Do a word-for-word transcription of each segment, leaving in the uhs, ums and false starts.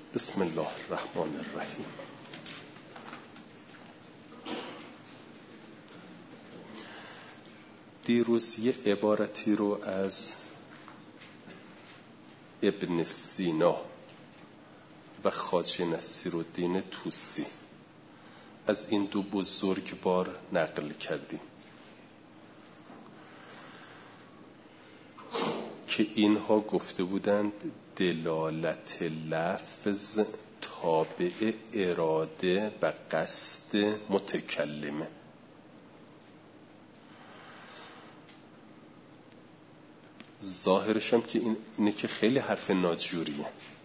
بسم الله الرحمن الرحیم. دیروز یه عبارتی رو از ابن سینا و خواجه نصیرالدین طوسی از این دو بزرگوار نقل کردیم که اینها گفته بودند دلالت لفظ تابع اراده و قصد متکلمه. ظاهرش هم که این اینه که خیلی حرف ناجوریه،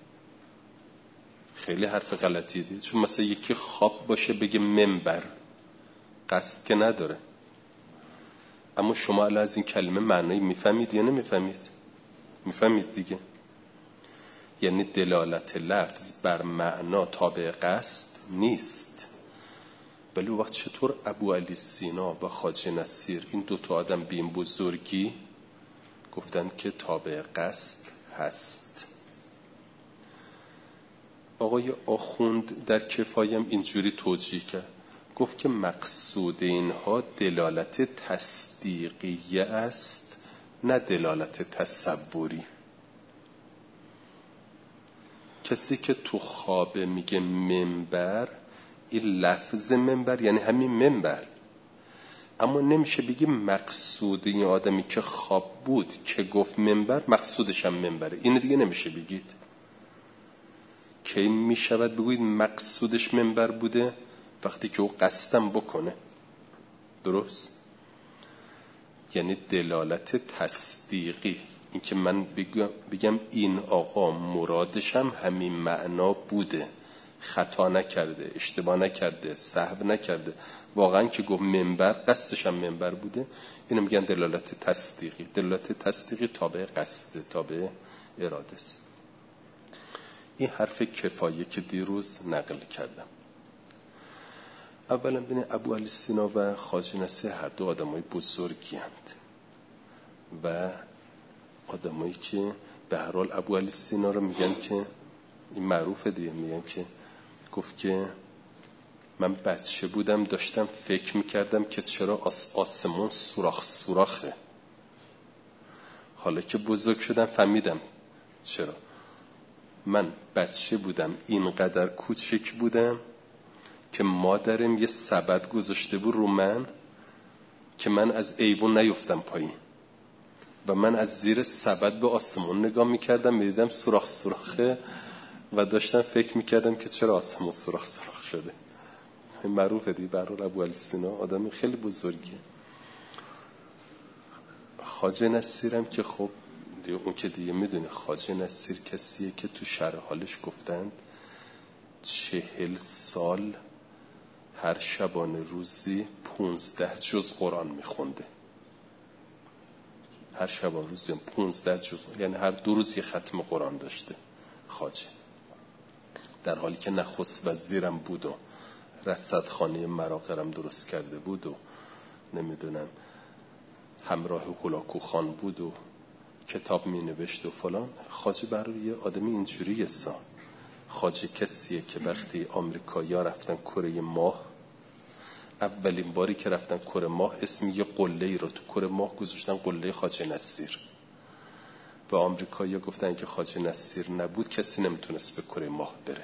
خیلی حرف غلطیه دید. چون مثلا یکی خواب باشه بگه منبر، قصد که نداره. اما شما الان از این کلمه معنی میفهمید یا نمیفهمید؟ میفهمید دیگه. یعنی دلالت لفظ بر معنا تابع قصد نیست. ولی وقت چطور ابو علی سینا و خواجه نصیر این دوتا آدم بی این بزرگی گفتن که تابع قصد هست؟ آقای آخوند در کفایم اینجوری توجیه کرد، گفت که مقصود اینها دلالت تصدیقیه است، نه دلالت تصوری. کسی که تو خواب میگه منبر، این لفظ منبر یعنی همین منبر، اما نمیشه بگی مقصود این آدمی که خواب بود که گفت منبر مقصودش هم منبره. این دیگه نمیشه بگید. کی میشود بگوید مقصودش منبر بوده؟ وقتی که او قصدم بکنه. درست؟ یعنی دلالت تصدیقی، این که من بگم, بگم این آقا مرادش هم همین معنا بوده، خطا نکرده، اشتباه نکرده، سهو نکرده، واقعا که گفت منبر قصدش هم منبر بوده، اینو میگن دلالت تصدیقی. دلالت تصدیقی تابع قصده، تابع اراده است. این حرف کفایه که دیروز نقل کردم. اولا ببینید ابو علی سینا و خواجه نصیر هر دو آدمای بزرگی هستند و آدمایی که به هر حال ابو علی سینا رو میگن که این معروفه دیگه، میگن که گفت که من بچه بودم داشتم فکر میکردم که چرا آس آسمون سوراخ سوراخه، حالا که بزرگ شدم فهمیدم چرا. من بچه بودم اینقدر کوچک بودم که مادرم یه سبد گذاشته بود رو من که من از ایوون نیفتم پایین و من از زیر سبد به آسمون نگاه میکردم، میدیدم سوراخ سوراخه و داشتم فکر میکردم که چرا آسمون سوراخ سوراخ شده. این معروفه دیگه. برای ابو علی سینا آدم خیلی بزرگیه. خواجه نصیرم که خب دیگه اون که دیگه میدونه، خواجه نصیر کسیه که تو شرح حالش گفتند چهل سال هر شبانه روزی پونزده جز قرآن میخونده. هر شبانه روزی پونزده جز، یعنی هر دو روز یه ختم قرآن داشته خواجه، در حالی که نخست وزیرم بود و رصدخانه مراغرم درست کرده بود و نمیدونم همراه هولاکو خان بود و کتاب می نوشت و فلان. خواجه برای یه آدمی اینجوریه سا. خواجه کسیه که وقتی آمریکایی‌ها رفتن کره ماه، اولین باری که رفتن کره ماه اسم یه قله‌ای رو تو کره ماه گذاشتن قله خواجه نصیر و آمریکایی‌ها گفتن که خواجه نصیر نبود کسی نمیتونست به کره ماه بره.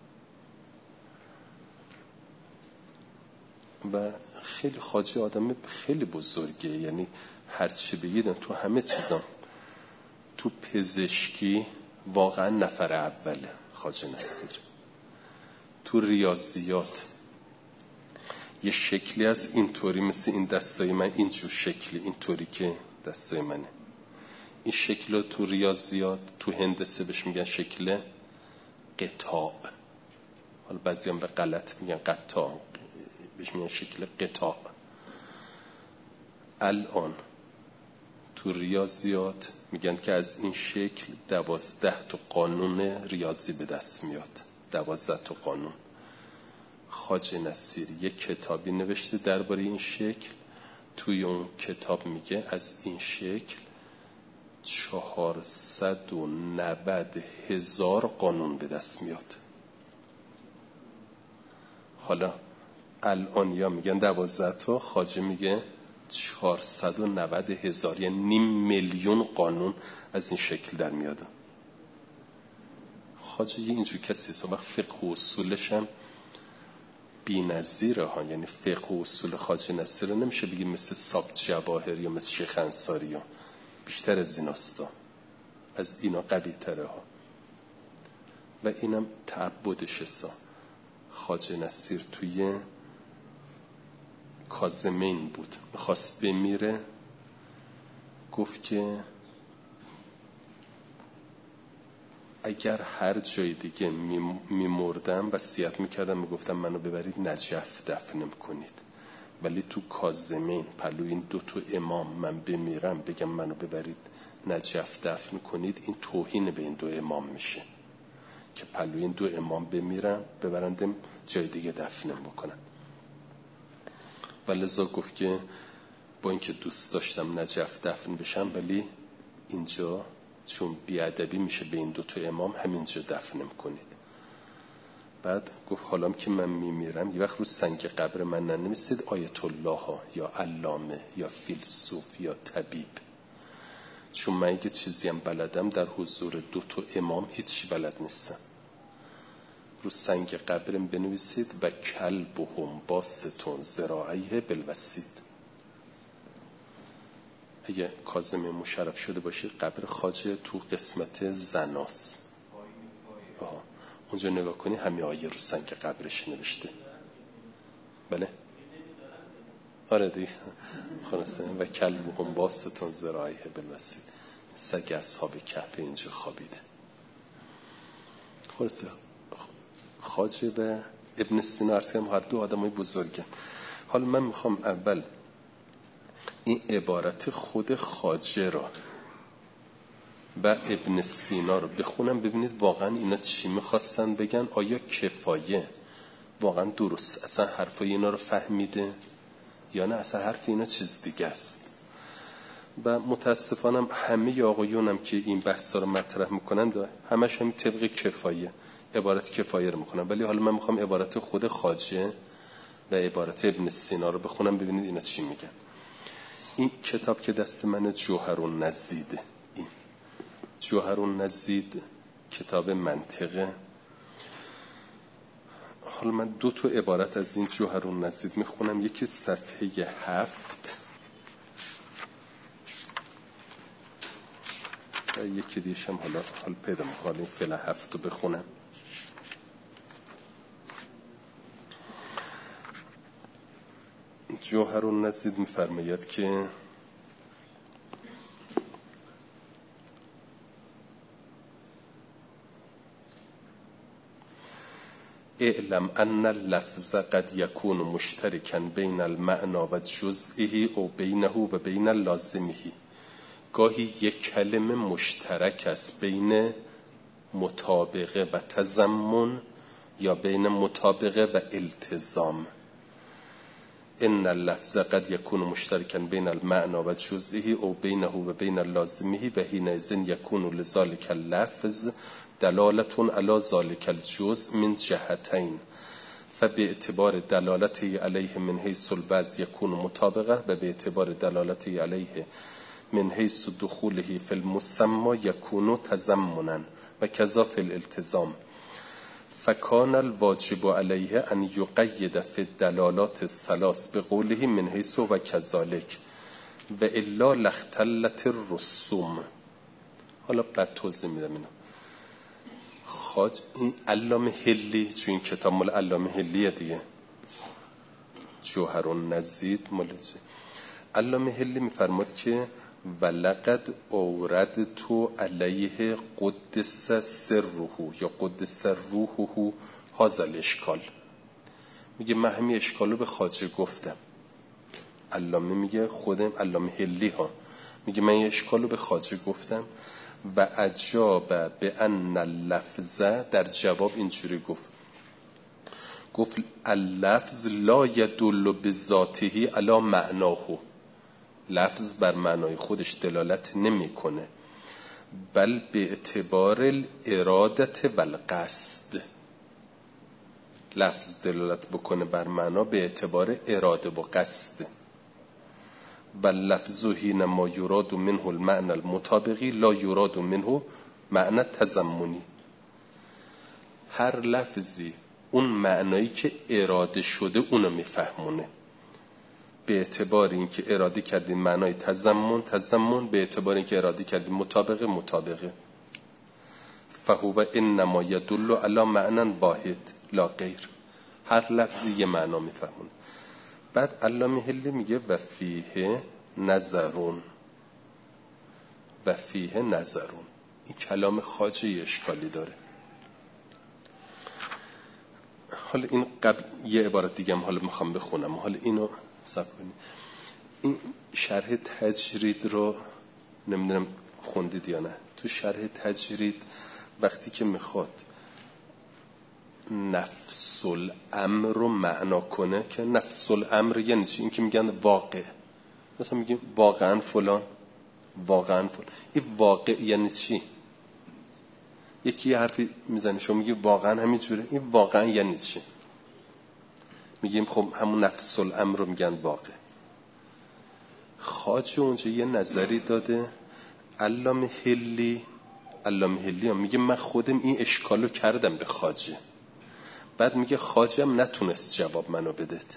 و خیلی خواجه آدم خیلی بزرگه، یعنی هرچی بگیدن تو همه چیزام. تو پزشکی واقعا نفر اوله خواجه نصیر. تو ریاضیات یه شکلی از اینطوری، مثل این دستای من اینجور شکلی، اینطوری که دستای منه، این شکل تو ریاضیات، تو هندسه بهش میگن شکل قطاع. حالا بعضی هم به غلط میگن قطاع، بهش میگن شکل قطاع. الان تو ریاضیات میگن که از این شکل دوازده تا قانون ریاضی به دست میاد. دوازده تا قانون. خواجه نصیر یک کتابی نوشته درباره این شکل. توی اون کتاب میگه از این شکل چهارصد و نود هزار قانون به دست میاد. حالا الان یا میگن دوازده تا، خواجه میگه چهارصد و نود هزار، یعنی نیم میلیون قانون از این شکل در میاد. خواجه یه اینجور کسی است. وقت فقه و اصولش هم بی نظیره ها، یعنی فقه و اصول خواجه نصیر رو نمیشه بگیم مثل سابت جواهر یا مثل شیخ انصاری ها، بیشتر از این هستا، از اینا قوی تره ها. و اینم تعبدش هستا. خواجه نصیر توی کاظمین بود، میخواست بمیره، گفت که اگر هر جای دیگه میمردم وصیت میکردم، میگفتم منو ببرید نجف دفنم کنید، ولی تو کاظمین پلو این دو تا امام من بمیرم بگم منو ببرید نجف دفن کنید، این توهین به این دو امام میشه که پلو این دو امام بمیرم ببرندم جای دیگه دفنم بکنن. و لذا گفت که با اینکه دوست داشتم نجف دفن بشم، ولی اینجا چون بیادبی میشه به این دو تا امام، همینجا دفنم کنید. بعد گفت حالا که من میمیرم یه وقت رو سنگ قبر من ننویسید آیت الله ها یا علامه یا فیلسوف یا طبیب، چون من اگه چیزی هم بلدم در حضور دو تا امام هیچی بلد نیستم. رو سنگ قبرم بنویسید و کلبهم باسطون ذراعیه بالوسید. اگه کاظم مشرف شده باشید قبر خواجه تو قسمت زناس، آه. اونجا نگاه کنی همه آیه رو سنگ قبرش نوشته. بله آره دیگه خلاصه و کلبهم باسطون ذراعیه بالوسید، سگ اصحاب کهف اینجا خوابیده. خلاصه خواجه و ابن سینا ارسیم هر دو آدمای بزرگه. حالا من میخوام اول این عبارت خود خواجه را و ابن سینا رو بخونم، ببینید واقعا اینا چی میخواستن بگن. آیا کفایه واقعا درست اصلا حرفای اینا رو فهمیده یا نه اصلا حرف اینا چیز دیگه است؟ و متاسفانم همه آقایونم که این بحثا رو مطرح میکنن همش هم طبق کفایه عبارت کفایه رو میخونن، ولی حالا من میخوام عبارت خود خواجه و عبارت ابن سینا رو بخونم ببینید اینا چی میگن. این کتاب که دست من جوهرالنزیده، این جوهرالنزید کتاب منطقه. حالا من دو تا عبارت از این جوهرالنزید میخونم، یکی صفحه هفت و یکی دیشم حالا حال پیدا میکنم این فعلا هفت رو بخونم. جوهرالنزید میفرماید که اعلم ان اللفظ قد يكون مشتركا بين المعنى و جزئه او بینه و بین لازمه. گاهی یک کلمه مشترک است بین مطابقه و تضمن یا بین مطابقه و التزام. ان اللفظ قد يكون مشتركا بين المعنى و جزئه او بینه و بین لازمه و حينئذ يكون لذلك اللفظ دلالة على ذلك الجزء من جهتين، فباعتبار دلالته عليه من حيث البعض يكون مطابقة و باعتبار دلالته عليه من حيث دخوله في المسمى يكون تضمنا و كذا في الالتزام. فكان الواجب عليه أن يقيد في الدلالات الثلاث بقوله من حيث و كذلك و الا لاختلت الرسوم. حالا بعد توضیح میدم اینو. خواج این علامه حلی، چون این کتاب مال علامه حلیه دیگه، جوهرالنزید مال علامه حلی میفرماد که ولقد اورد تو علیه قدس سره یا قدس روحه هذا الاشکال. میگه من همین اشکالو به خواجه گفتم. علامه میگه خودم علامه حلی ها میگه من این اشکالو به خواجه گفتم و اجاب به ان اللفظ، در جواب اینجوری گفت گفت اللفظ لا یدل بذاته علی معناه، لفظ بر معنای خودش دلالت نمیکنه، بل به اعتبار الارادت و القصد، لفظ دلالت بکنه بر معنا به اعتبار اراده و قصد. و لفظ حین ما یراد منه المعنى المطابقی لا یراد منه معنی تضمنی. هر لفظی اون معنایی که اراده شده اونو میفهمونه. به اعتبار اینکه اراده کردیم معنای تضمن تضمن، به اعتبار اینکه اراده کردیم مطابقه مطابقه. فهو انما یدل علی معنی واحد لا غیر. هر لفظی یه معنا میفهمونه. بعد علامه حلی میگه و فیه نظرون، و فیه نظرون. این کلام خواجه اشکالی داره. حالا این قبل یه عبارت دیگه هم حالا میخوام بخونم، حالا اینو صبر کنید. این شرح تجرید رو نمیدونم خوندید یا نه. تو شرح تجرید وقتی که میخواد نفس الامر رو معنا کنه، که نفس الامر یعنی چی؟ این که میگن واقع، مثلا میگیم واقعا فلان، واقعا فلان. این واقع یعنی چی؟ یکی یه حرفی میزنه شما میگی واقعا همینجوره، این واقعا یعنی چی؟ میگیم خب همون نفس الامر رو میگن واقع. خواجه اونجا یه نظری داده. علامه حلی علامه حلی هم میگه من خودم این اشکالو کردم به خواجه. بعد میگه خواجه هم نتونست جواب منو بدهد.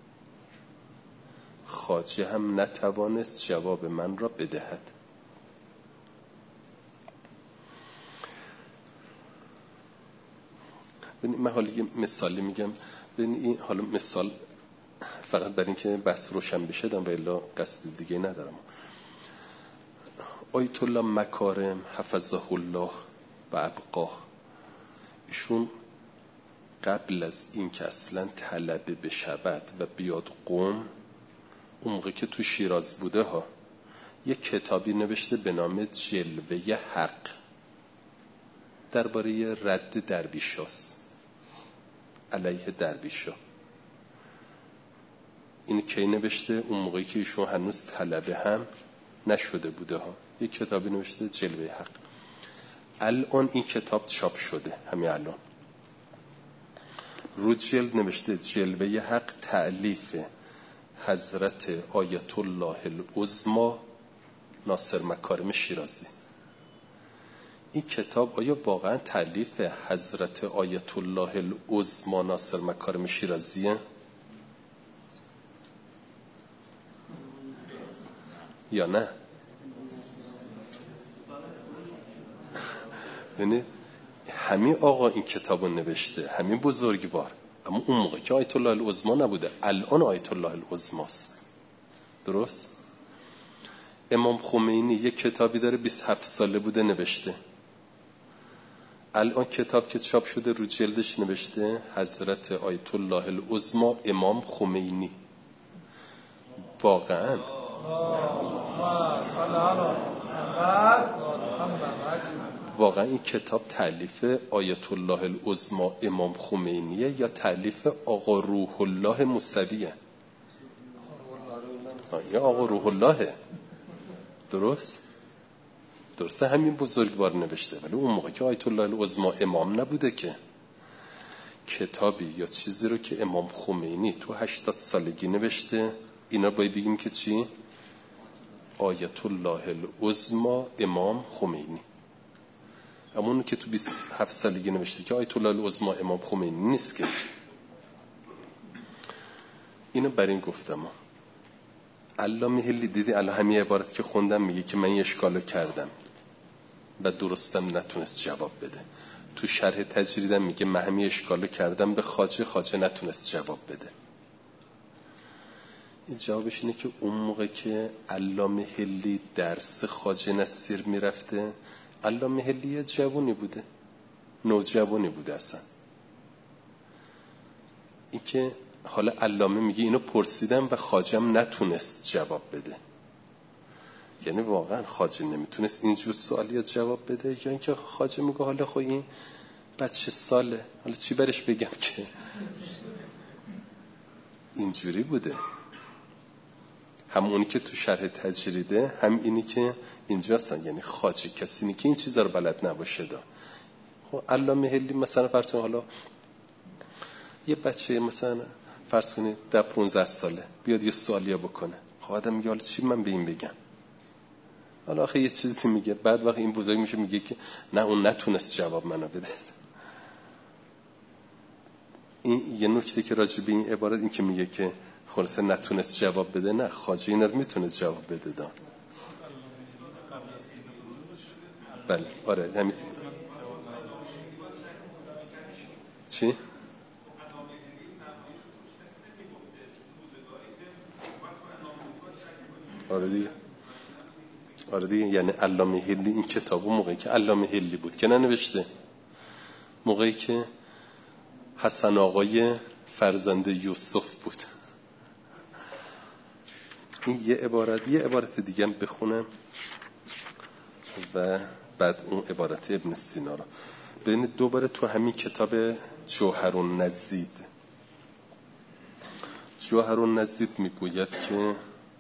خواجه هم نتوانست جواب من را بدهد. من حالا یه مثالی میگم. این حالا مثال فقط برای اینکه بحث روشن بشه دارم و الا قصد دیگه ندارم. آیت الله مکارم حفظه الله و ابقاه، ایشون قبل از این که اصلا طلبه بشود و بیاد قم، اون موقع که تو شیراز بوده ها، یه کتابی نوشته به نام جلوه حق درباره رد درویشاست، علیه درویشا. این کی نوشته؟ اون موقعی که ایشون هنوز طلبه هم نشده بوده ها. یه کتابی نوشته جلوه حق. الان این کتاب چاپ شده، همین الان رو جلد نوشته جلوه حق، تألیف حضرت آیت الله العظمی ناصر مکارم شیرازی. این کتاب آیا واقعا تألیف حضرت آیت الله العظمی ناصر مکارم شیرازیه یا نه؟ یعنی همین آقا این کتابو نوشته، همین بزرگوار، اما اون موقع که آیت الله العظمی نبوده، الان آیت الله العظمی است. درست؟ امام خمینی یک کتابی داره بیست و هفت ساله بوده نوشته. الان کتاب که چاپ شده رو جلدش نوشته حضرت آیت الله العظمی امام خمینی. واقعا واقعا این کتاب تألیف آیت الله العظمی امام خمینیه یا تألیف آقا روح الله موسویه؟ یا آقا روح اللهه. درست؟ درسته همین بزرگوار نوشته، ولی اون موقع که آیت الله العظمی امام نبوده که. کتابی یا چیزی رو که امام خمینی تو هشتاد سالگی نوشته، اینا باید بگیم که چی؟ آیت الله العظمی امام خمینی. اما اون که تو بیست و هفت سالگی نوشته که آیت الله العظمی امام خمینی نیست که. اینو بر این گفتم. علامه حلی دیدی الان همین عبارت که خوندم میگه که من یه اشکالو کردم و درستم نتونست جواب بده. تو شرح تجریدم میگه من همین اشکالو کردم به خواجه، خواجه نتونست جواب بده. این جوابش اینه که اون موقع که علامه حلی درس خواجه نصیر میرفته، علامه حلی یه جوونی بوده، نوجوانی بوده اصلا. این که حالا علامه میگه اینو پرسیدم و خواجم نتونست جواب بده، یعنی واقعا خواجه نمیتونست اینجور سوالی جواب بده، یا اینکه خواجه میگه حالا خب این بچه ساله، حالا چی برش بگم که اینجوری بوده. همونی که تو شرح تجریده هم اینی که اینجا هستن، یعنی خواجه کسی نی که این چیزا رو بلد نباشه دا. خب علامه حلی مثلا فرض حالا یه بچه مثلا فرض کنید در پونزده ساله بیاد یه سوالیه بکنه، خب آدم میگه حالا چی من به این بگم؟ حالا آخه یه چیزی میگه، بعد وقت این بزرگ میشه میگه که نه اون نتونست جواب منو بده. این یه نکته که راجع به این عبارت این که میگه که خلاصه نتونست جواب بده، نه خواجه اینا رو میتونه جواب بده دان. بله آره همین. چی؟ آره دیگه آره دیگه یعنی علامه هلی این کتابو موقعی که علامه هلی بود که ننوشته، موقعی که حسن آقای فرزند یوسف بود. این یه عبارت یه عبارت دیگه هم بخونم و بعد اون عبارت ابن سینا رو ببینید. دوباره تو همین کتاب جوهرالنزید جوهرالنزید میگوید که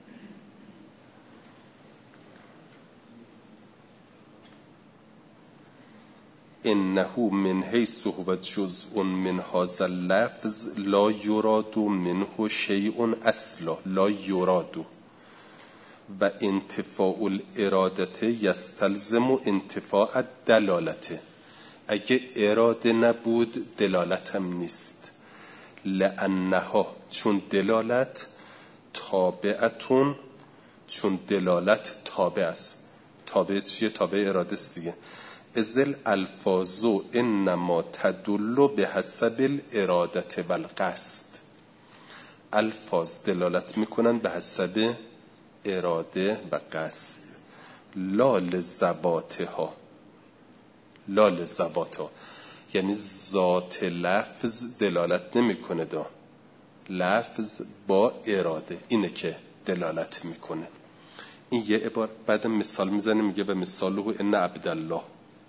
انه من حیث هو جزء من هذا اللفظ لا یراد منه شیء اصلا لا یراد و انتفاع الارادت یستلزم انتفاع الدلالت. اگه اراده نبود دلالت هم نیست. لانها چون دلالت تابعتون چون دلالت تابع است. تابع چیه؟ تابع اراده است دیگه. ازل الفاظو انما تدل به حسب الارادت و القصد. الفاظ دلالت میکنن به حسب اراده و قصد. لا لذواتها لا لذواتها یعنی ذات لفظ دلالت نمیکنه، دا لفظ با اراده اینه که دلالت میکنه. این یه عبارت بعد مثال میزنه میگه به مثاله ان عبدالله.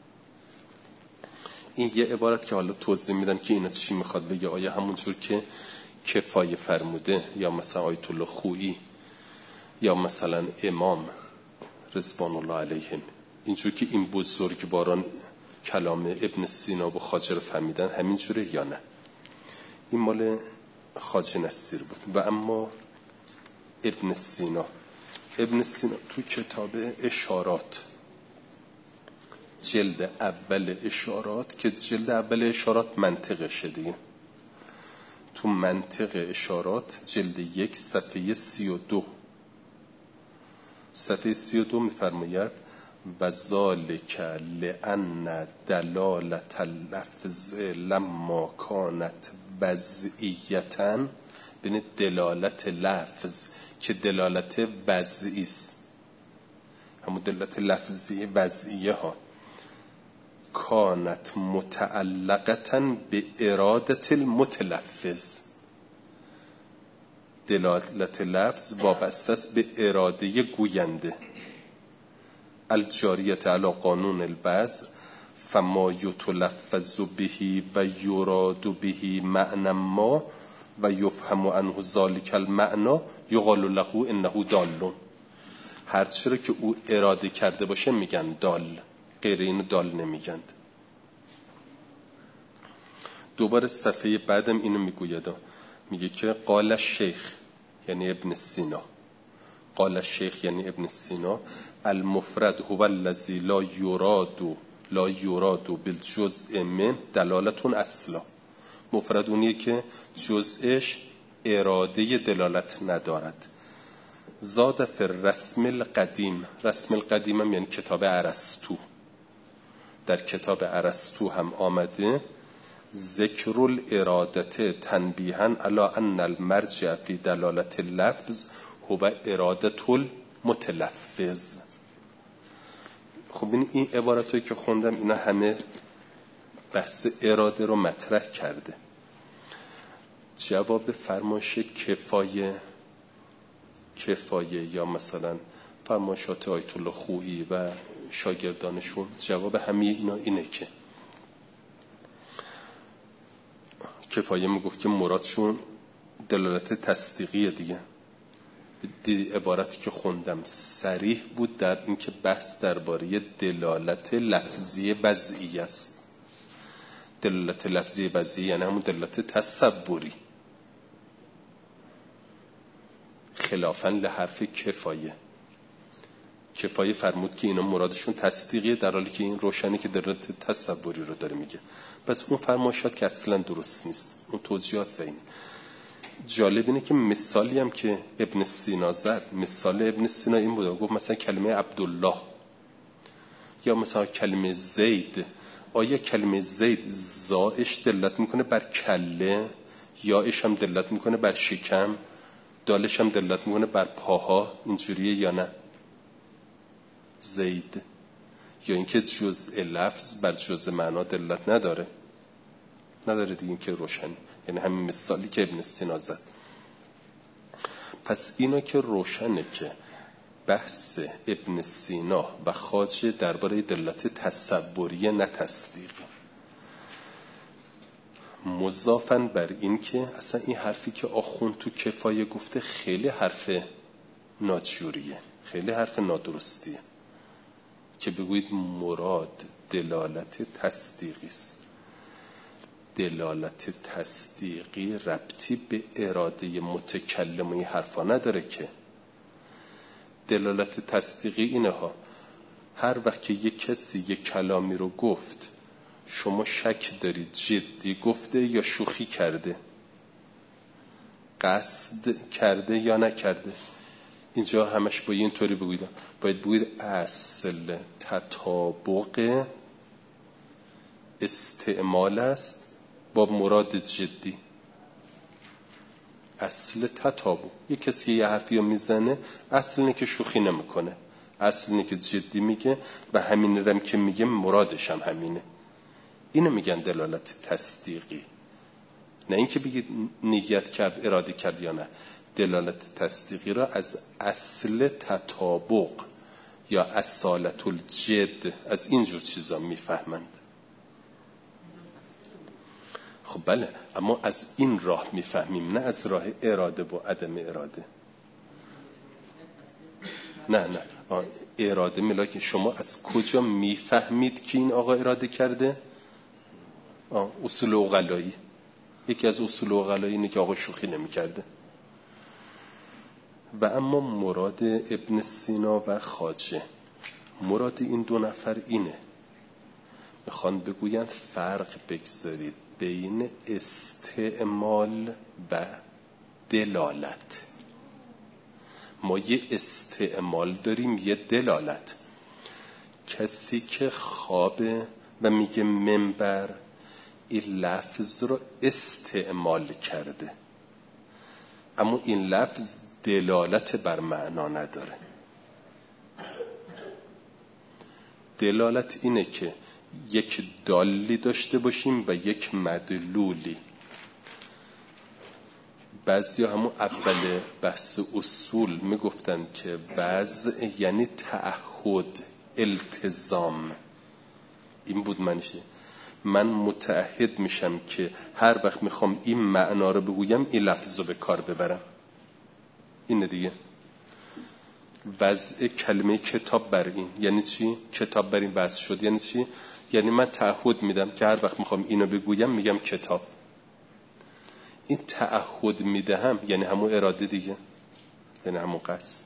این یه عبارت که حالا توضیح میدم که اینا چی میخواد بگه. آیا همونجور که کفایه فرموده یا مثلا آیت الله خویی یا مثلا امام رضوان الله علیهم اینجور که این بزرگواران کلام ابن سینا و خواجه رو فهمیدن همینجوره یا نه؟ این مال خواجه نصیر بود. و اما ابن سینا ابن سینا تو کتاب اشارات جلد اول اشارات که جلد اول اشارات منطقشه دیگه، تو منطق اشارات جلد یک صفحه سی و دو صفحه سی و دو میفرماید و ذالک لأن دلالت اللفظ لما کانت وضعیتاً. ببینید دلالت لفظ که دلالت وضعی است، همون دلالت لفظی وضعیه ها، کانت متعلقتاً به ارادت المتلفظ. دلالت لفظ وابسته است به اراده گوینده. الجاریت علی قانون الوضع فما یتلفظ به و یراد به معنی ما و یفهم عنه ذلک المعنی یقال له انه دال. هر چیزی که او اراده کرده باشه میگن دال، غیر این دال نمیگن. دوباره صفحه بعدم اینو میگوید، میگه که قال الشیخ یعنی ابن سینا، قال الشیخ یعنی ابن سینا المفرد هو الذی لا یراد لا یراد بالجزء من دلالتون اصلا. مفرد اونیه که جزءش اراده دلالت ندارد. زاد فی رسم القدیم، رسم القدیم هم یعنی کتاب ارسطو، در کتاب ارسطو هم آمده ذکر الارادت تنبیها علی ان المرجع فی دلالت اللفظ هو ارادت المتلفظ. خب این این عبارتایی که خوندم اینا همه بحث اراده رو مطرح کرده. جواب فرمایش کفایه کفایه یا مثلا فرمایشات آیت الله خویی و شاگردانشون، جواب همه اینا اینه که کفایه میگفت که مرادشون دلالت تصدیقیه دیگه. دی عبارتی که خوندم صریح بود در اینکه بحث درباره دلالت لفظی وضعی است. دلالت لفظی بعضی یعنی همون دلالت تصوری، خلافاً لحرف کفایه. کفایه فرمود که اینا مرادشون تصدیقیه، در حالی که این روشنی که دلالت تصوری رو داره میگه. پس اون فرمایشات که اصلا درست نیست، اون توجیهات صحیح. جالب اینه که مثالی هم که ابن سینا زد، مثال ابن سینا این بود، گفت مثلا کلمه عبدالله یا مثلا کلمه زید، آیا کلمه زید زایش دلالت میکنه بر کله، یایش هم دلالت میکنه بر شکم، دالش هم دلالت میکنه بر پاها، اینجوریه یا نه؟ زید. یا اینکه جزء لفظ بر جزء معنا دلالت نداره نداره دیگه، این که روشن، یعنی همین مثالی که ابن سینا زد. پس اینا که روشنه که بحث ابن سینا و خواجه درباره دلالت تصوریه نه تصدیقی. مضافاً بر این که اصلا این حرفی که آخوند تو کفایه گفته خیلی حرف ناجوریه، خیلی حرف نادرستیه که بگویید مراد دلالت تصدیقی است. دلالت تصدیقی ربطی به اراده متکلم و این حرفا نداره که. دلالت تصدیقی اینه ها، هر وقت که یک کسی یک کلامی رو گفت شما شک دارید جدی گفته یا شوخی کرده، قصد کرده یا نکرده، اینجا همش باید اینطوری بگوید، باید بگوید اصل تطابق استعمال است با مراد جدی. اصل تطابق، یک کسی یه حرفی رو میزنه اصل اینه که شوخی نمیکنه، اصل اینه که جدی میگه و همین رم که میگه مرادش هم همینه. اینو میگن دلالت تصدیقی، نه اینکه بگید نیت کرد اراده کرد یا نه. دلالت تصدیقی را از اصل تطابق یا اصالت الجد از اینجور چیزا میفهمند. خب بله، اما از این راه میفهمیم، نه از راه اراده و عدم اراده. نه نه اراده ملا که شما از کجا میفهمید که این آقا اراده کرده؟ آه اصول عقلایی، یکی از اصول عقلایی اینه که آقا شوخی نمی کرده. و اما مراد ابن سینا و خواجه، مراد این دو نفر اینه، میخوان بگویند فرق بگذارید بین استعمال و دلالت. ما یه استعمال داریم، یه دلالت. کسی که خوابه و میگه منبر، این لفظ رو استعمال کرده، اما این لفظ دلالت بر معنا نداره. دلالت اینه که یک دالی داشته باشیم و یک مدلولی. بعضی همون اول بحث اصول میگفتن که وضع یعنی تعهد، التزام. این بود منشه، من متعهد میشم که هر وقت میخوام این معنا رو بگویم این لفظ رو به کار ببرم. اینه دیگه. وضع کلمه کتاب بر این یعنی چی؟ کتاب بر این وضع شد یعنی چی؟ یعنی من تعهد میدم که هر وقت میخوام اینو بگویم میگم کتاب. این تعهد میدهم یعنی همون اراده دیگه، یعنی همون قصد.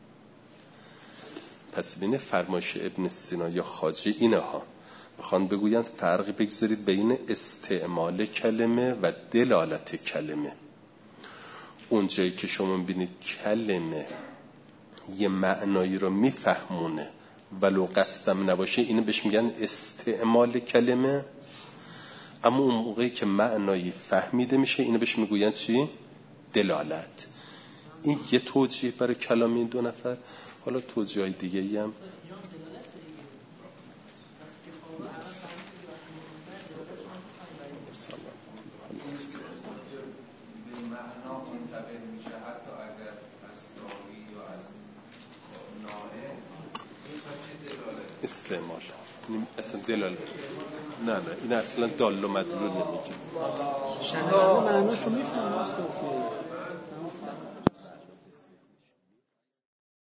پس بین فرمایش ابن سینا یا خواجه اینه ها، بخوان بگویند فرقی بگذارید بین استعمال کلمه و دلالت کلمه. اونجایی که شما ببینید کلمه یه معنایی رو میفهمونه ولو قصدم نباشه، اینو بهش میگن استعمال کلمه. اما اون موقعی که معنایی فهمیده میشه اینو بهش میگوین چی؟ دلالت. این یه توجیه برای کلام این دو نفر. حالا توجیه دیگه ای هم استعمال اصلا دلالت نه نه این اصلا دال و مدلول نمیگه. شنونده معناشو میفهمه.